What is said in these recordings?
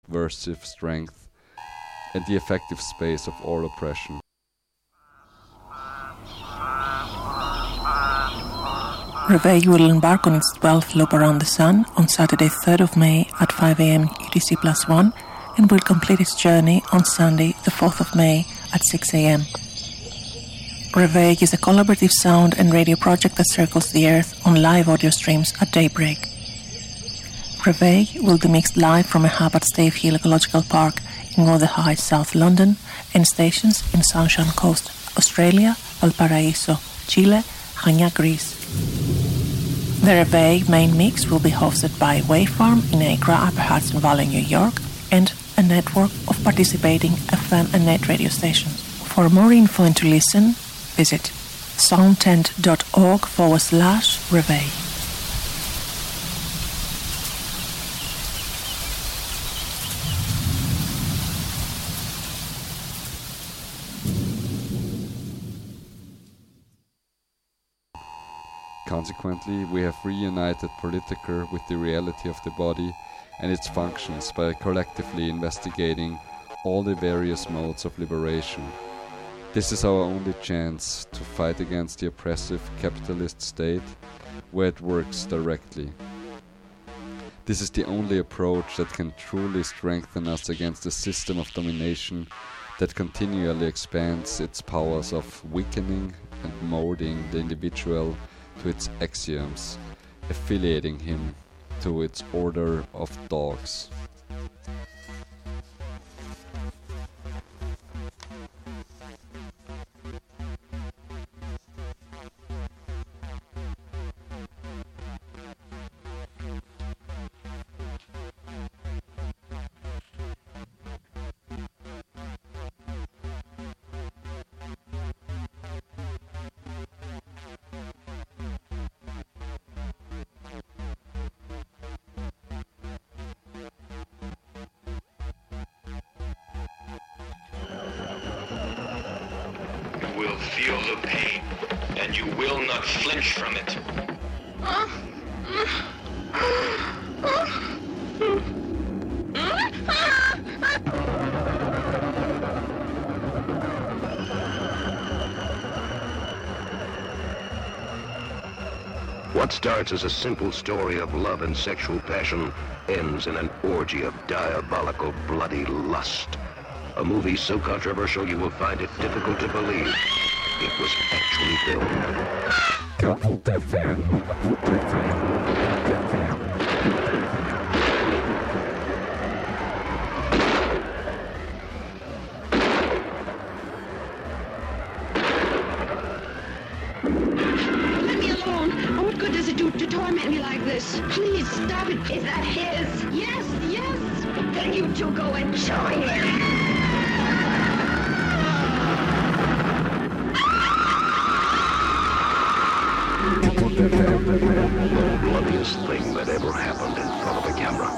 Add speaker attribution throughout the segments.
Speaker 1: subversive strength and the effective space of all oppression.
Speaker 2: Reveille will embark on its 12th loop around the sun on Saturday 3rd of May at 5 a.m. UTC+1 and will complete its journey on Sunday the 4th of May at 6 a.m. Reveille is a collaborative sound and radio project that circles the Earth on live audio streams at daybreak. Reveille will be mixed live from a hub at Stave Hill Ecological Park in Rother Heights, South London, and stations in Sunshine Coast, Australia, Valparaiso, Chile, Chania, Greece. The Reveille main mix will be hosted by Wavefarm in Acra, Upper Hudson Valley, New York, and a network of participating FM and net radio stations. For more info and to listen, visit soundtent.org/Reveille.
Speaker 1: Consequently, we have reunited Politiker with the reality of the body and its functions by collectively investigating all the various modes of liberation. This is our only chance to fight against the oppressive capitalist state where it works directly. This is the only approach that can truly strengthen us against a system of domination that continually expands its powers of weakening and molding the individual to its axioms, affiliating him to its order of dogs.
Speaker 3: Will feel the pain, and you will not flinch from it.
Speaker 4: What starts as a simple story of love and sexual passion ends in an orgy of diabolical, bloody lust. A movie so controversial you will find it difficult to believe it was actually filmed.
Speaker 5: Let me alone. What good does it do to torment me like this? Please stop it. Is that his? Yes, yes. Then you two go and join him.
Speaker 4: The bloodiest thing that ever happened in front of a camera.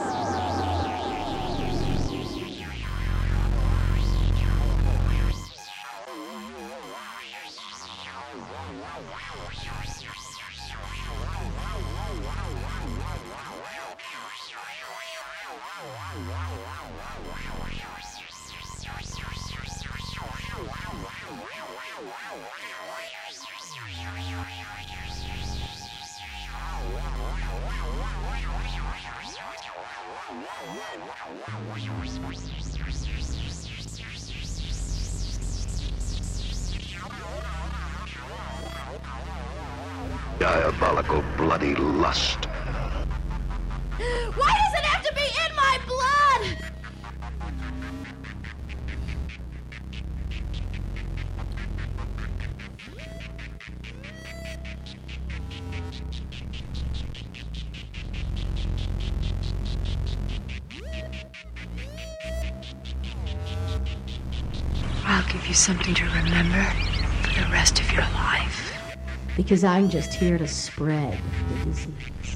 Speaker 4: Diabolical, bloody lust.
Speaker 6: Why does it have to be in my blood?
Speaker 7: I'll give you something to remember for the rest of your life.
Speaker 8: Because I'm just here to spread the disease.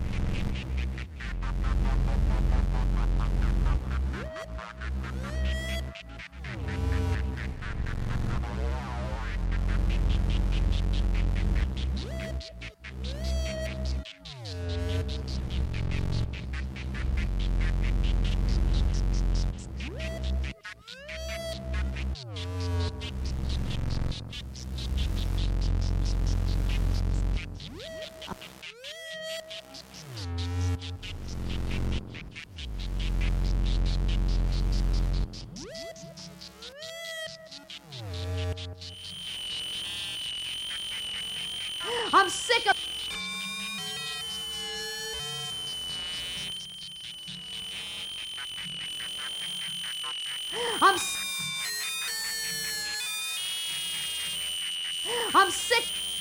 Speaker 6: I'm sick.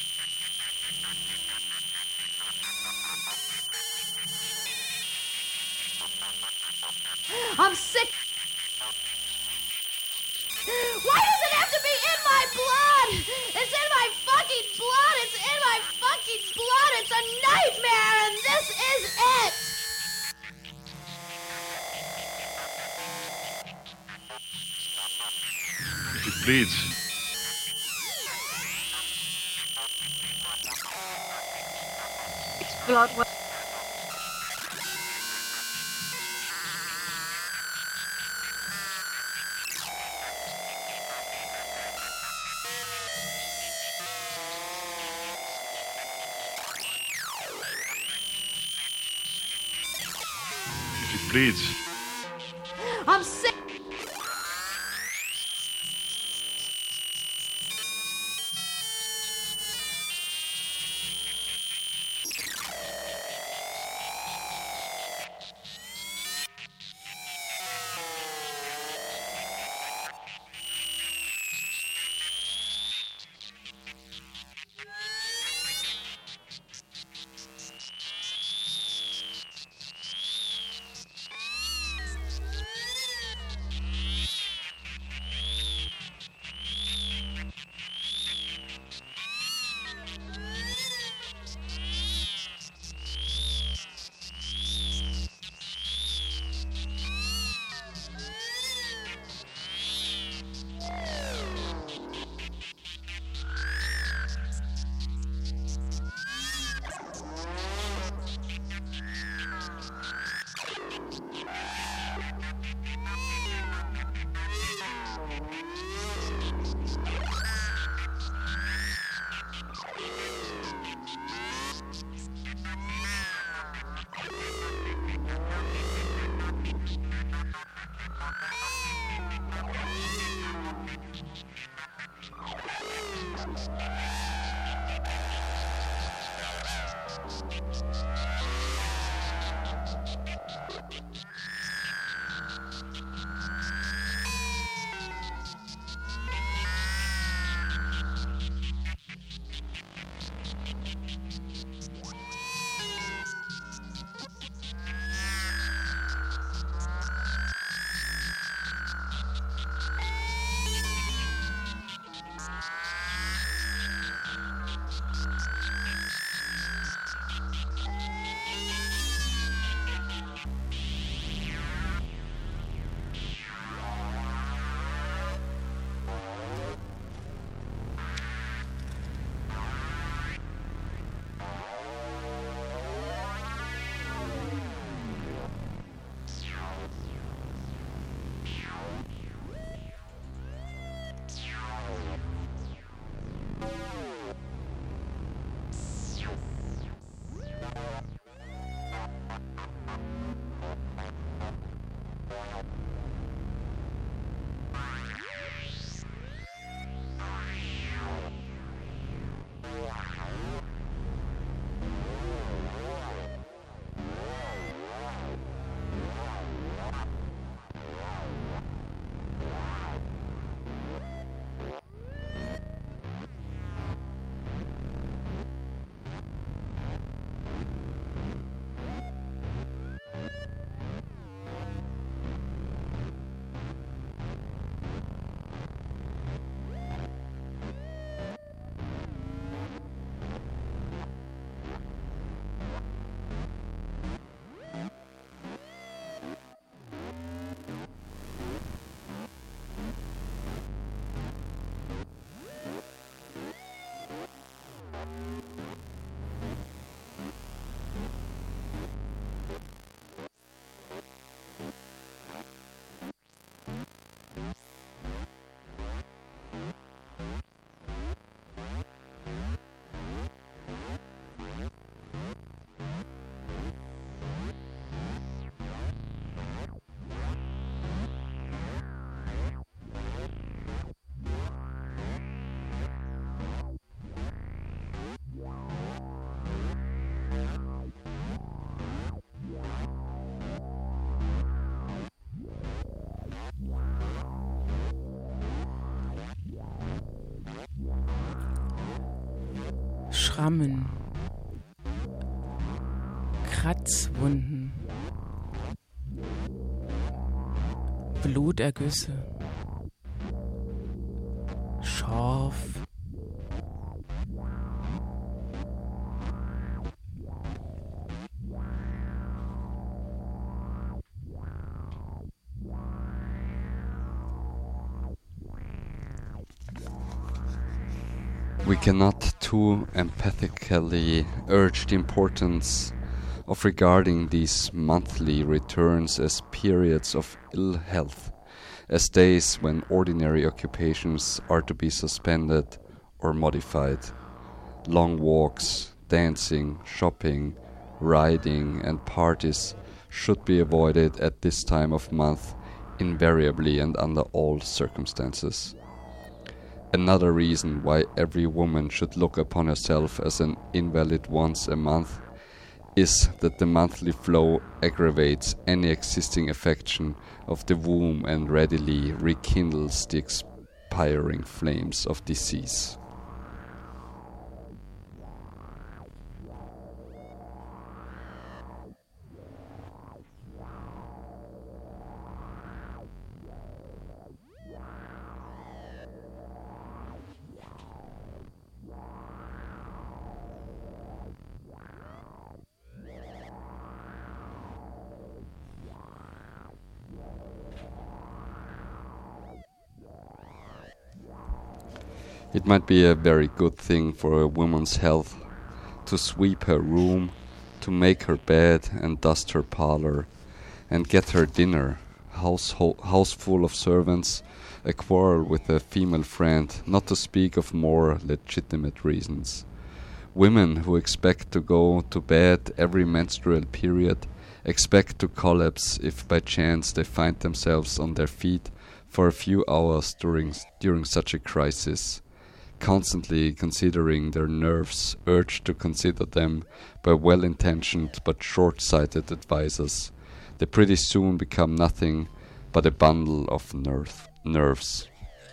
Speaker 6: I'm sick. Why does it have to be in my blood? It's in my fucking blood. It's in my fucking blood. It's a nightmare, and this is it.
Speaker 9: If it bleeds,
Speaker 7: It's blood.
Speaker 9: if it bleeds,
Speaker 6: I'm sick.
Speaker 10: Schrammen, Kratzwunden, Blutergüsse, Schorf,
Speaker 1: We cannot too empathically urge the importance of regarding these monthly returns as periods of ill health, as days when ordinary occupations are to be suspended or modified. Long walks, dancing, shopping, riding, and parties should be avoided at this time of month, invariably and under all circumstances. Another reason why every woman should look upon herself as an invalid once a month is that the monthly flow aggravates any existing affection of the womb and readily rekindles the expiring flames of disease. It might be a very good thing for a woman's health to sweep her room, to make her bed and dust her parlor, and get her dinner, house full of servants, a quarrel with a female friend, not to speak of more legitimate reasons. Women who expect to go to bed every menstrual period expect to collapse if by chance they find themselves on their feet for a few hours during such a crisis. Constantly considering their nerves, urged to consider them by well-intentioned but short-sighted advisers, they pretty soon become nothing but a bundle of nerves.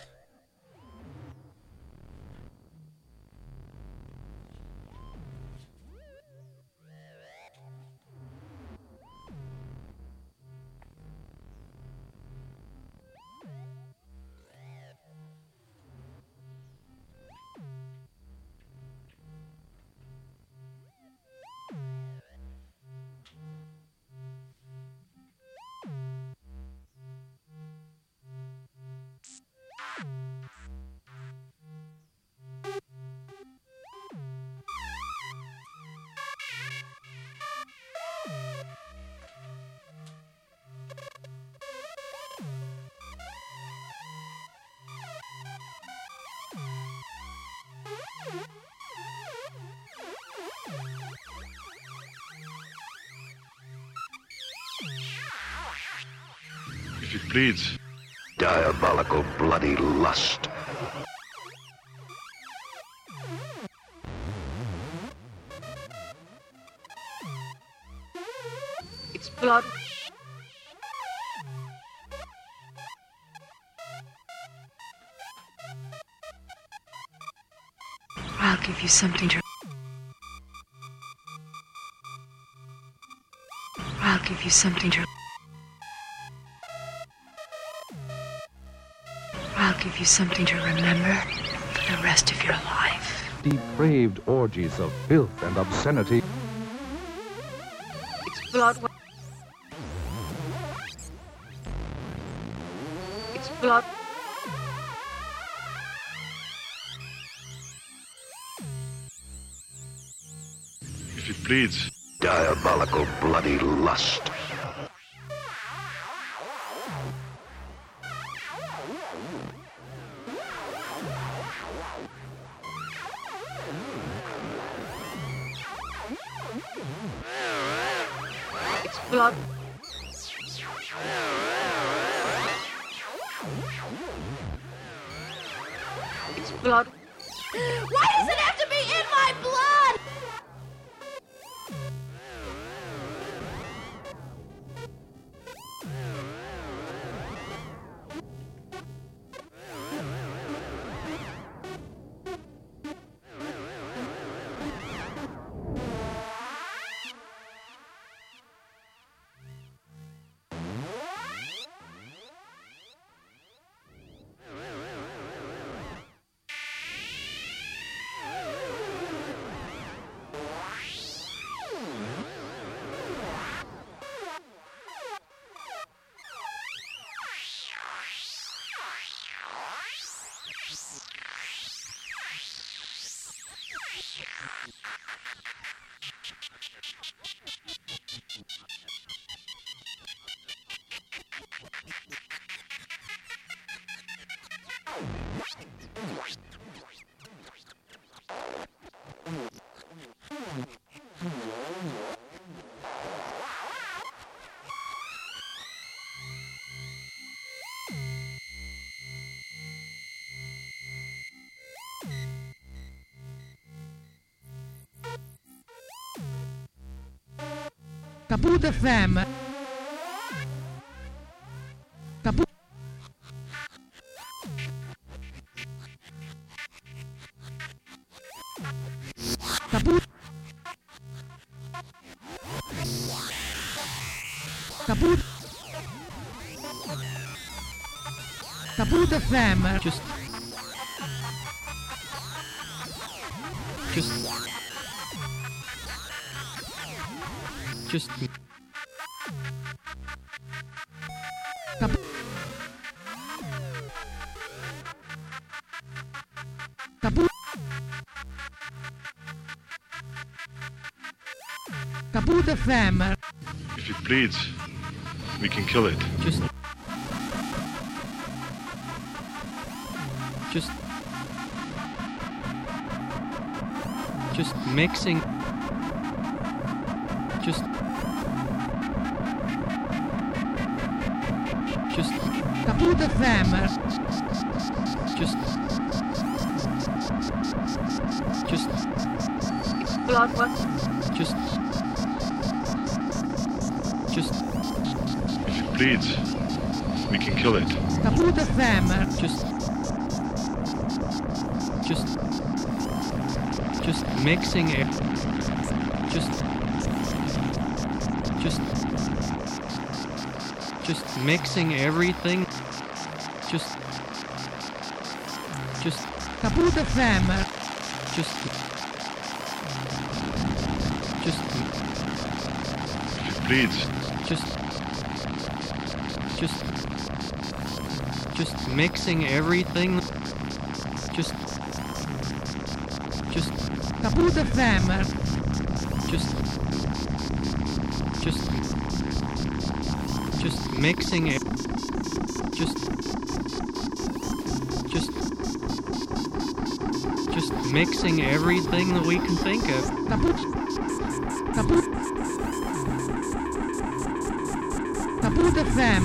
Speaker 9: If it bleeds.
Speaker 4: Diabolical bloody lust.
Speaker 7: It's blood. I'll give you something to... I'll give you something to... I'll give you something to remember for the rest of your life.
Speaker 11: Depraved orgies of filth and obscenity.
Speaker 7: It's blood. It's blood.
Speaker 9: If it bleeds.
Speaker 4: Diabolical bloody lust.
Speaker 7: It's blood. It's blood.
Speaker 6: Why does it have to be in my blood?
Speaker 12: Kaput FM. Kaput. Kaput. Kaput. Kaput FM.
Speaker 10: Just
Speaker 12: Kaput FM.
Speaker 9: If it bleeds, we can kill it.
Speaker 10: Just mixing. Just
Speaker 12: Kaput FM.
Speaker 10: Just
Speaker 7: blood what?
Speaker 10: Just
Speaker 9: If it bleeds, we can kill it.
Speaker 12: Kaput FM.
Speaker 10: Just mixing it. Just mixing everything. Just
Speaker 12: Kaput FM.
Speaker 10: Just
Speaker 9: If it bleeds,
Speaker 10: just mixing everything. Just
Speaker 12: Kaput FM.
Speaker 10: Just mixing it. Just mixing everything that we can think of.
Speaker 12: Kaput FM.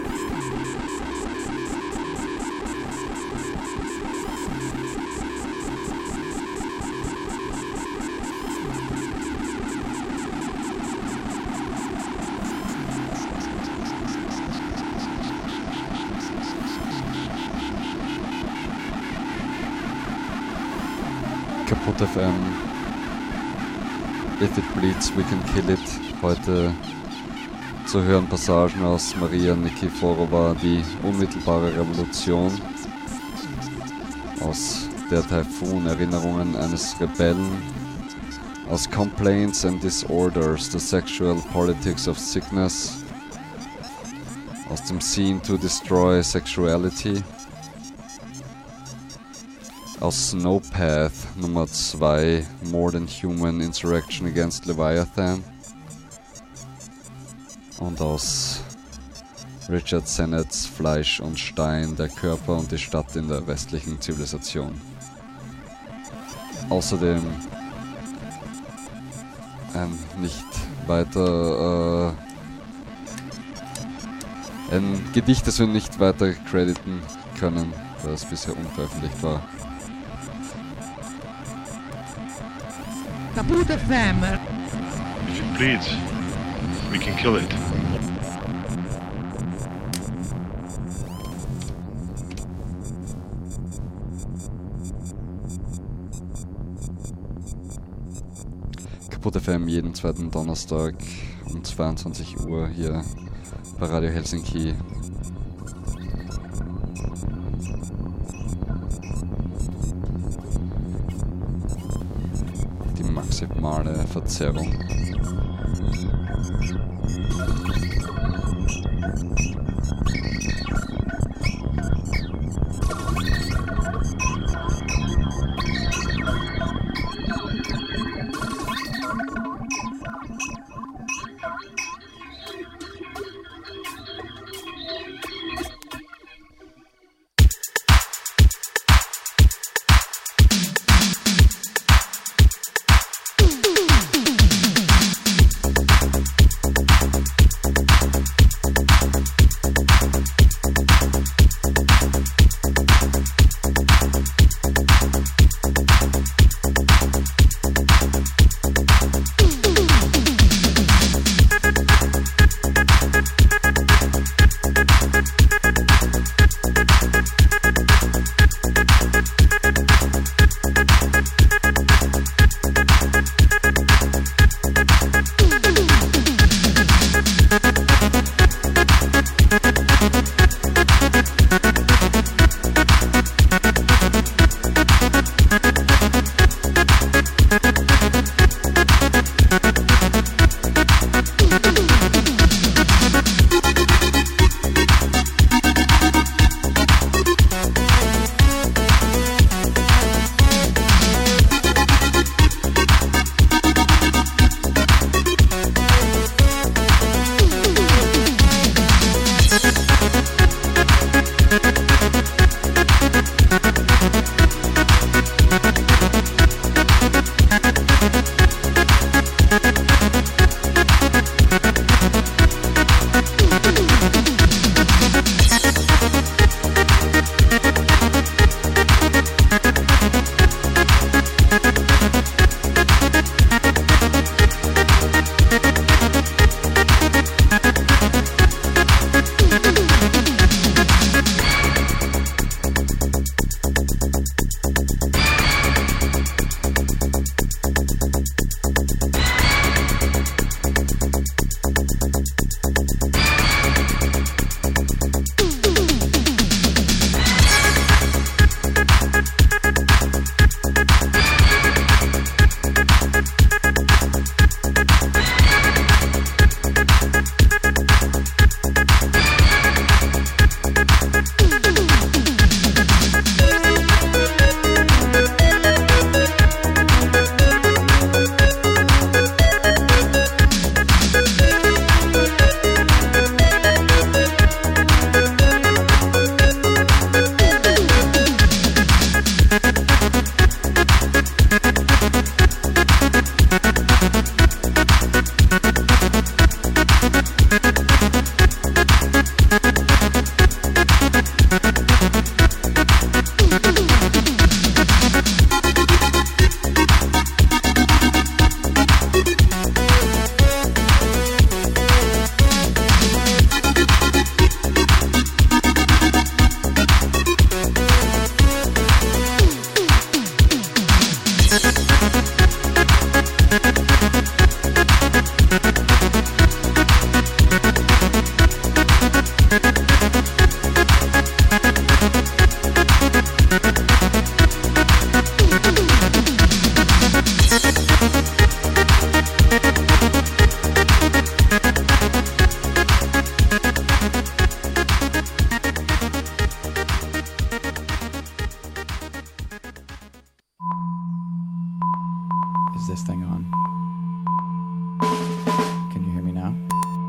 Speaker 1: Kaput FM. If it bleeds, we can kill it. Heute zu hören Passagen aus Maria Nikiforova, die unmittelbare Revolution, aus der Taifun Erinnerungen eines Rebellen, aus Complaints and Disorders, the Sexual Politics of Sickness, aus dem Scene to Destroy Sexuality, aus Snowpath Nummer 2, More Than Human Insurrection Against Leviathan, und aus Richard Sennett's Fleisch und Stein, der Körper und die Stadt in der westlichen Zivilisation. Außerdem ein Gedicht, das wir nicht weiter crediten können, da es bisher unveröffentlicht war.
Speaker 12: Kaput FM.
Speaker 9: if it bleeds, we can kill it.
Speaker 1: Kaput FM jeden zweiten Donnerstag um 22 Uhr hier bei Radio Helsinki. Die maximale Verzerrung.
Speaker 13: this thing on? Can you hear me now?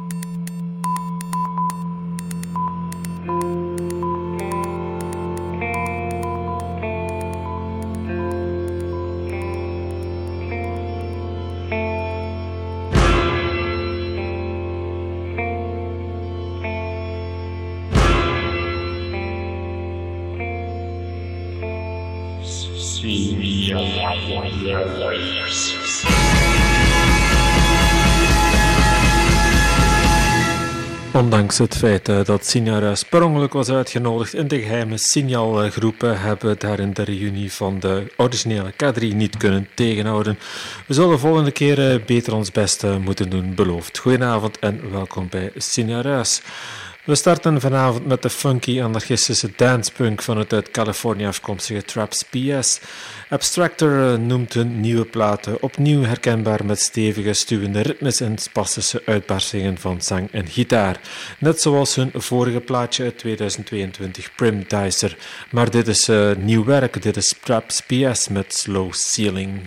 Speaker 14: Ondanks het feit dat Signaruis per ongeluk was uitgenodigd in de geheime signaalgroepen, hebben we daar in de reunie van de originele K3 niet kunnen tegenhouden. We zullen de volgende keer beter ons best moeten doen, beloofd. Goedenavond en welkom bij Signaruis. We starten vanavond met de funky anarchistische dancepunk van het uit Californië afkomstige Traps PS. Abstractor noemt hun nieuwe platen opnieuw herkenbaar met stevige stuwende ritmes en spastische uitbarstingen van zang en gitaar. Net zoals hun vorige plaatje uit 2022 Prim Dicer. Maar dit is nieuw werk, dit is Traps PS met Slow Ceiling.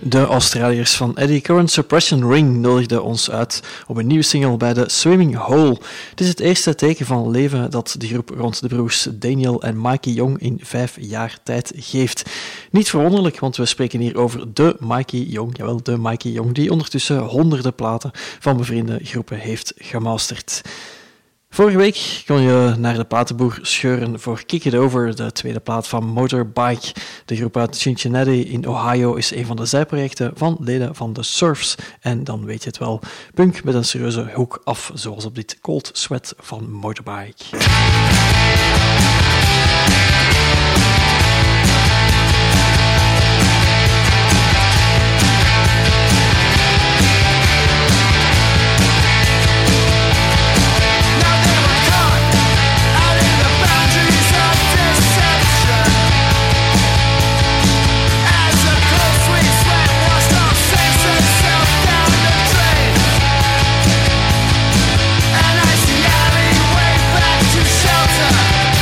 Speaker 13: De Australiërs van Eddie Current Suppression Ring nodigden ons uit op een nieuwe single bij de Swimming Hole. Het is het eerste teken van leven dat de groep rond de broers Daniel en Mikey Young in 5 jaar tijd geeft. Niet verwonderlijk, want we spreken hier over de Mikey Young, jawel, de Mikey Young, die ondertussen honderden platen van bevriende groepen heeft gemasterd. Vorige week kon je naar de platenboer scheuren voor Kick It Over, de tweede plaat van Motorbike. De groep uit Cincinnati in Ohio is een van de zijprojecten van leden van The Surfs. En dan weet je het wel, punk met een serieuze hoek af, zoals op dit Cold Sweat van Motorbike.
Speaker 15: Alleyway back to shelter.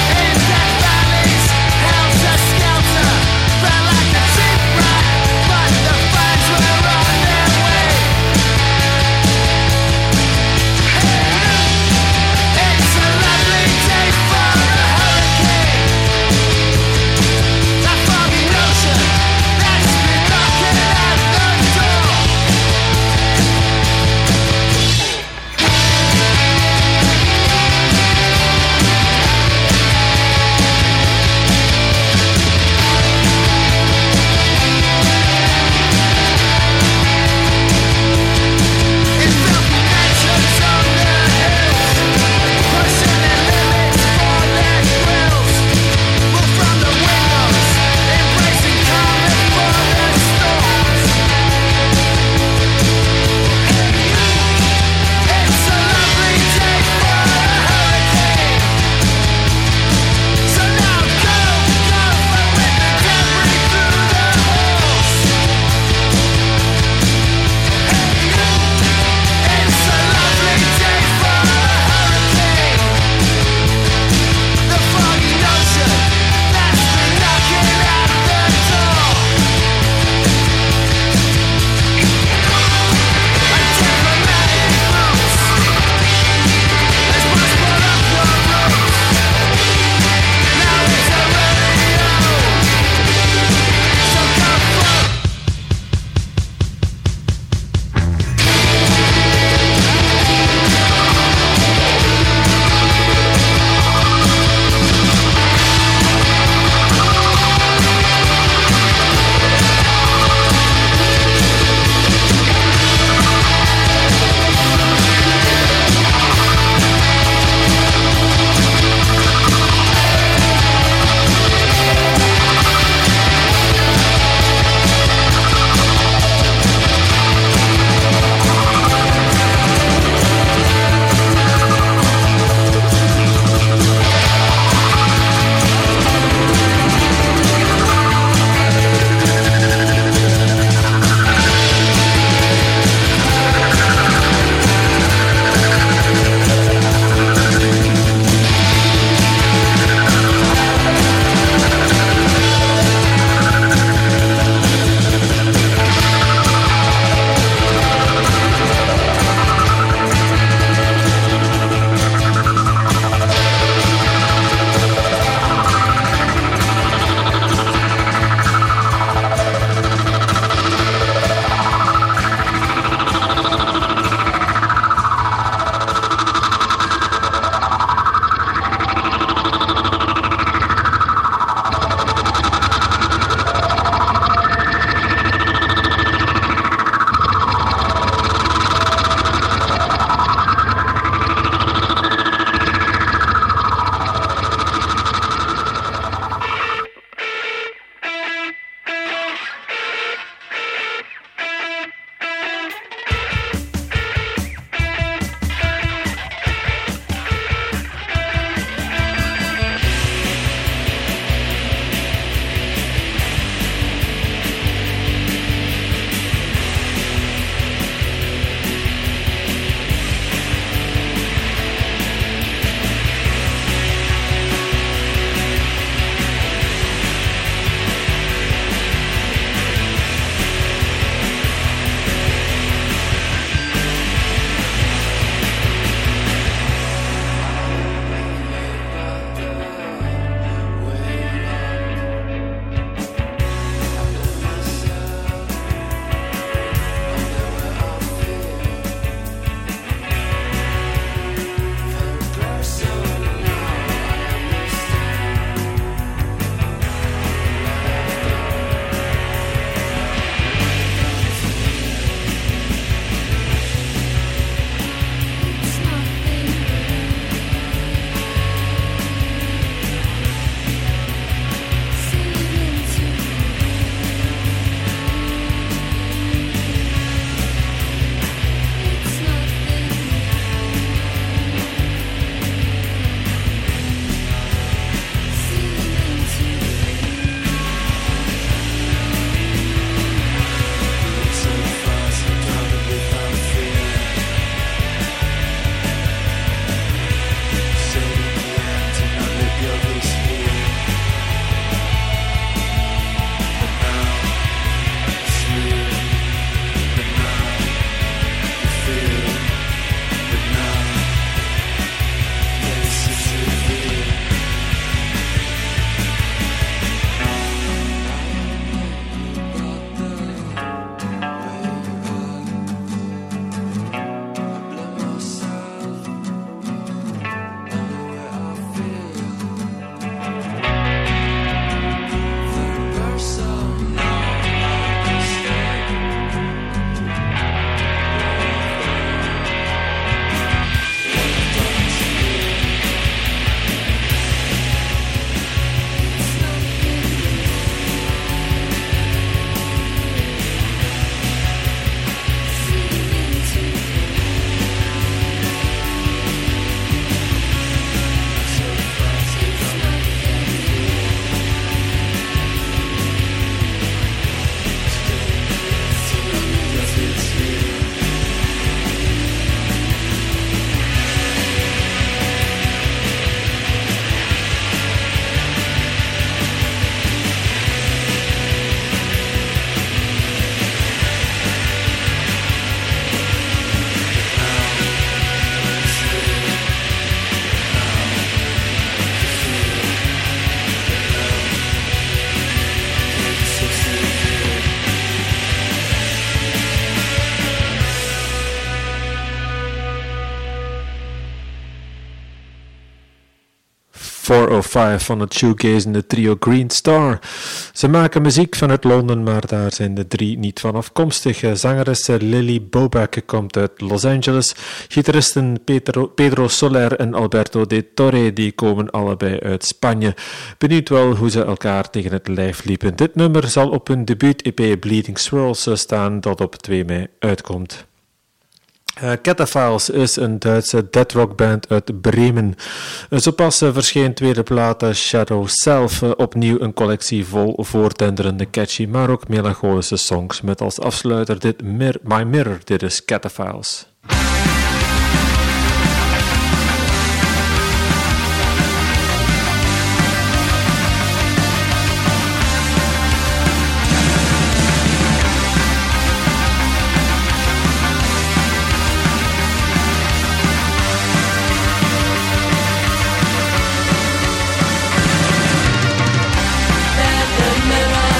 Speaker 14: 405 van het shoegazende trio Green Star. Ze maken muziek vanuit Londen, maar daar zijn de drie niet van afkomstig. Zangeres Lily Bobek komt uit Los Angeles. Gitaristen Pedro Soler en Alberto de Torre die komen allebei uit Spanje. Benieuwd wel hoe ze elkaar tegen het lijf liepen. Dit nummer zal op hun debuut-EP Bleeding Swirls staan dat op 2 mei uitkomt. Cataphiles is een Duitse deathrockband uit Bremen. Zo pas verscheen tweede plaat Shadow Self, opnieuw een collectie vol voortenderende catchy, maar ook melancholische songs met als afsluiter dit My Mirror. Dit is Cataphiles.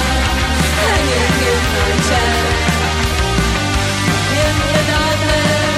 Speaker 15: In the darkness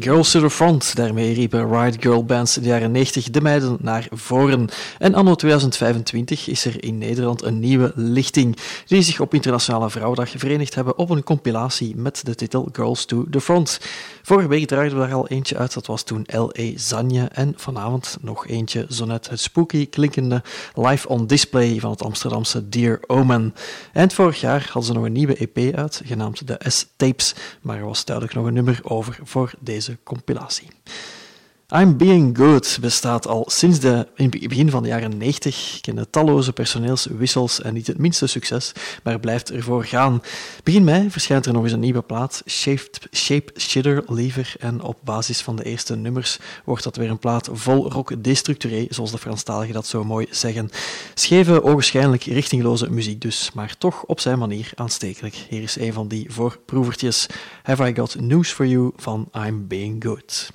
Speaker 13: Girls to the Front. Daarmee riepen Riot Girl bands in de jaren 90 de meiden naar voren. En anno 2025 is er in Nederland een nieuwe lichting die zich op Internationale Vrouwendag verenigd hebben op een compilatie met de titel Girls to the Front. Vorige week draaiden we daar al eentje uit, dat was toen L.A. Zanje. En vanavond nog eentje, zo net het spooky klinkende Live on Display van het Amsterdamse Dear Omen. Eind vorig jaar hadden ze nog een nieuwe EP uit, genaamd de S-Tapes, maar er was duidelijk nog een nummer over voor deze compilatie. I'm Being Good bestaat al sinds in het begin van de jaren 90, kende talloze personeelswissels en niet het minste succes, maar blijft ervoor gaan. Begin mei verschijnt er nog eens een nieuwe plaat, Shape Shitter Lever, en op basis van de eerste nummers wordt dat weer een plaat vol rock destructuré, zoals de Franstaligen dat zo mooi zeggen. Scheve, ogenschijnlijk richtingloze muziek dus, maar toch op zijn manier aanstekelijk. Hier is een van die voorproevertjes, Have I Got News For You van I'm Being Good.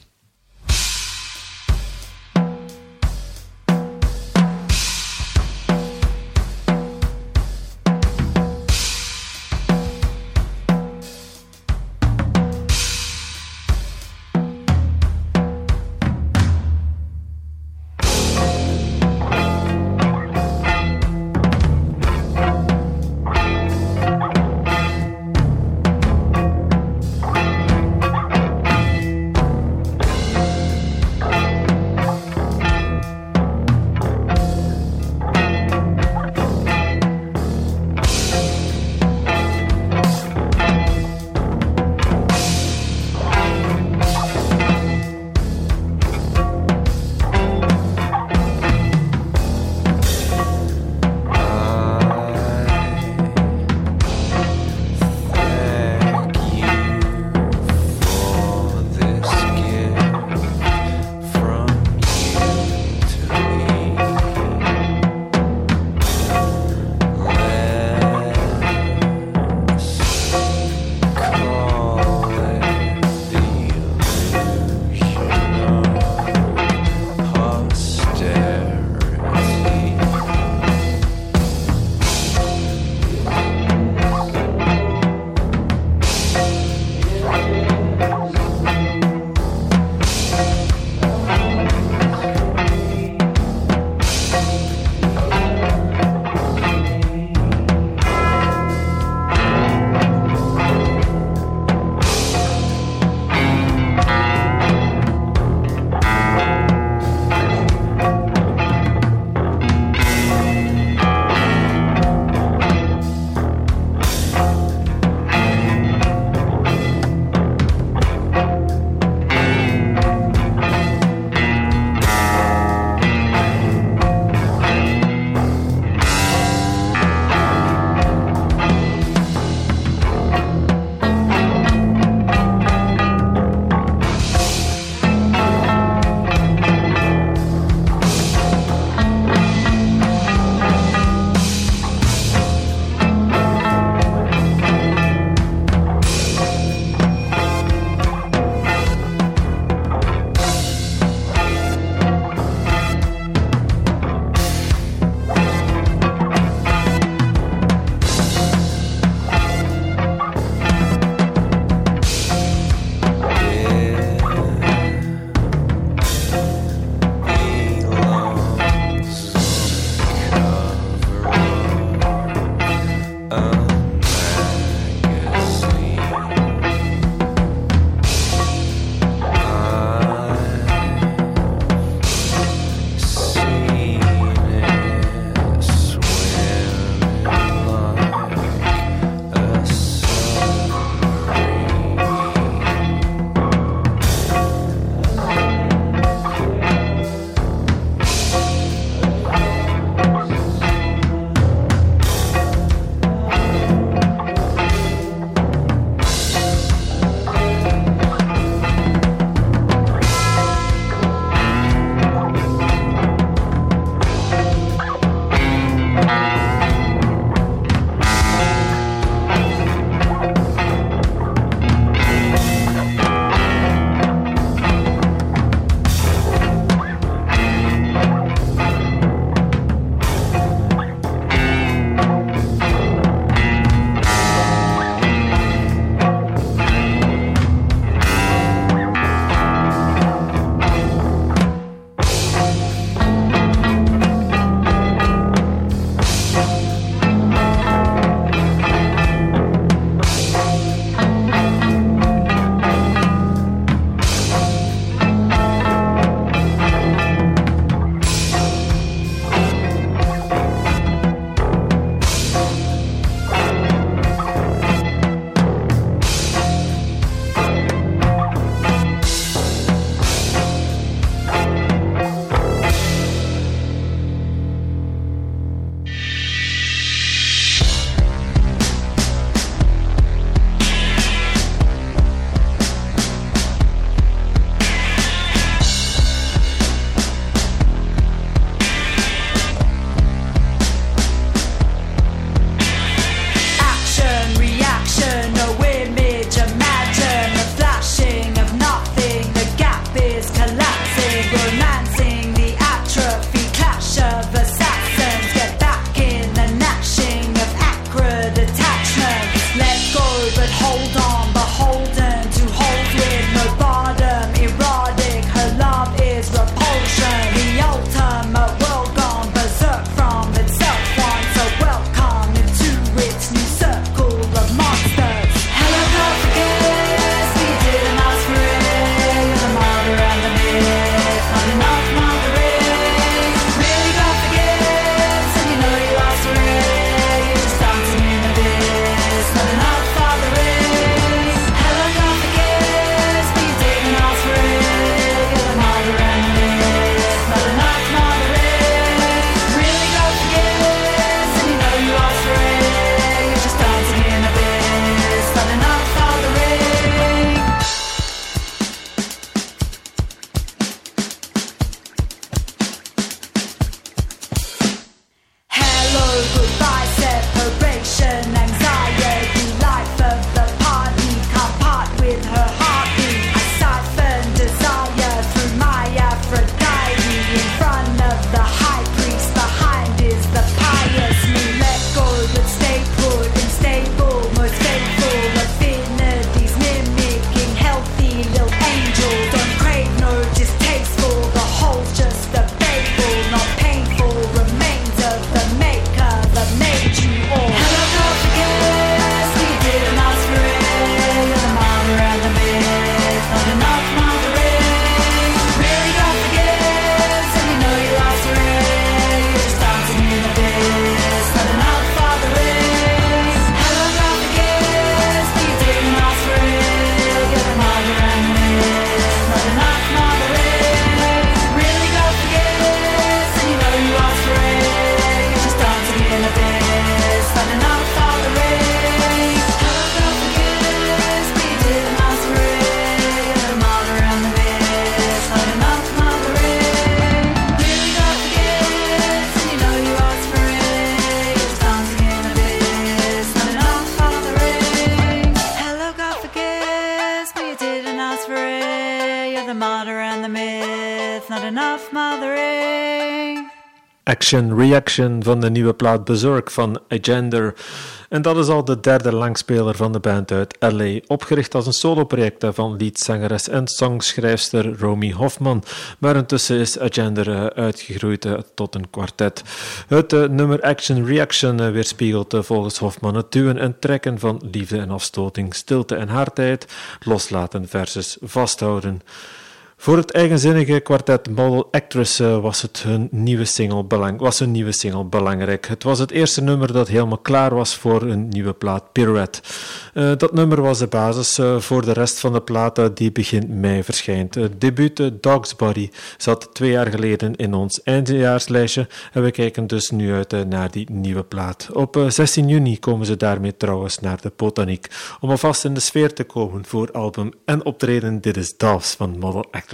Speaker 15: enough mothering.
Speaker 14: Action Reaction van de nieuwe plaat Berserk van Agender. En dat is al de derde langspeler van de band uit LA, opgericht als een soloproject van leadzangeres en songschrijfster Romy Hoffman. Maar intussen is Agender uitgegroeid tot een kwartet. Het nummer Action Reaction weerspiegelt volgens Hoffman het duwen en trekken van liefde en afstoting, stilte en hardheid, loslaten versus vasthouden. Voor het eigenzinnige kwartet Model Actress was hun nieuwe single belangrijk. Het was het eerste nummer dat helemaal klaar was voor een nieuwe plaat, Pirouette. Dat nummer was de basis voor de rest van de plaat die begin mei verschijnt. Het debuut Dog's Body zat 2 jaar geleden in ons eindejaarslijstje en we kijken dus nu uit naar die nieuwe plaat. Op 16 juni komen ze daarmee trouwens naar de Botaniek om alvast in de sfeer te komen voor album en optreden. Dit is Dolls van Model Actress.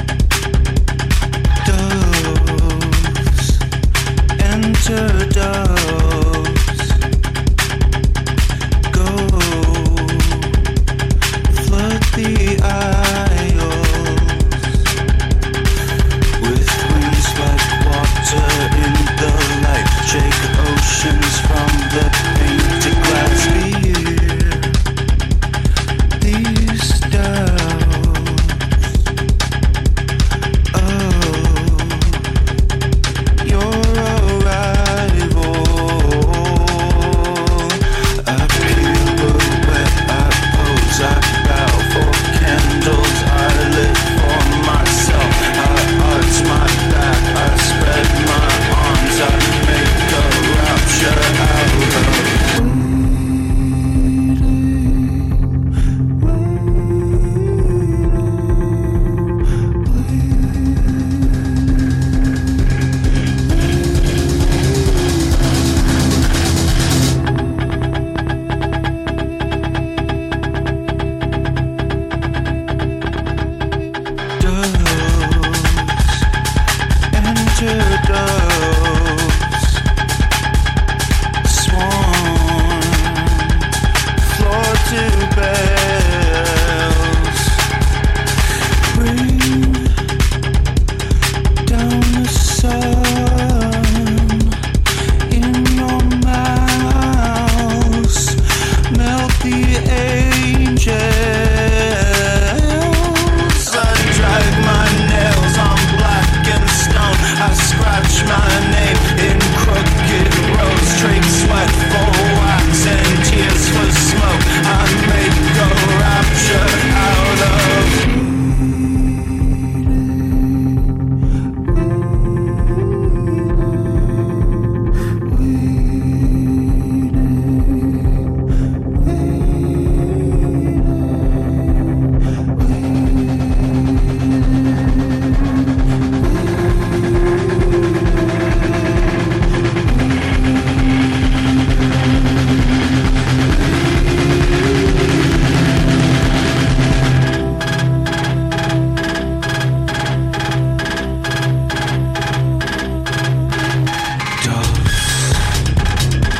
Speaker 16: Enter dark.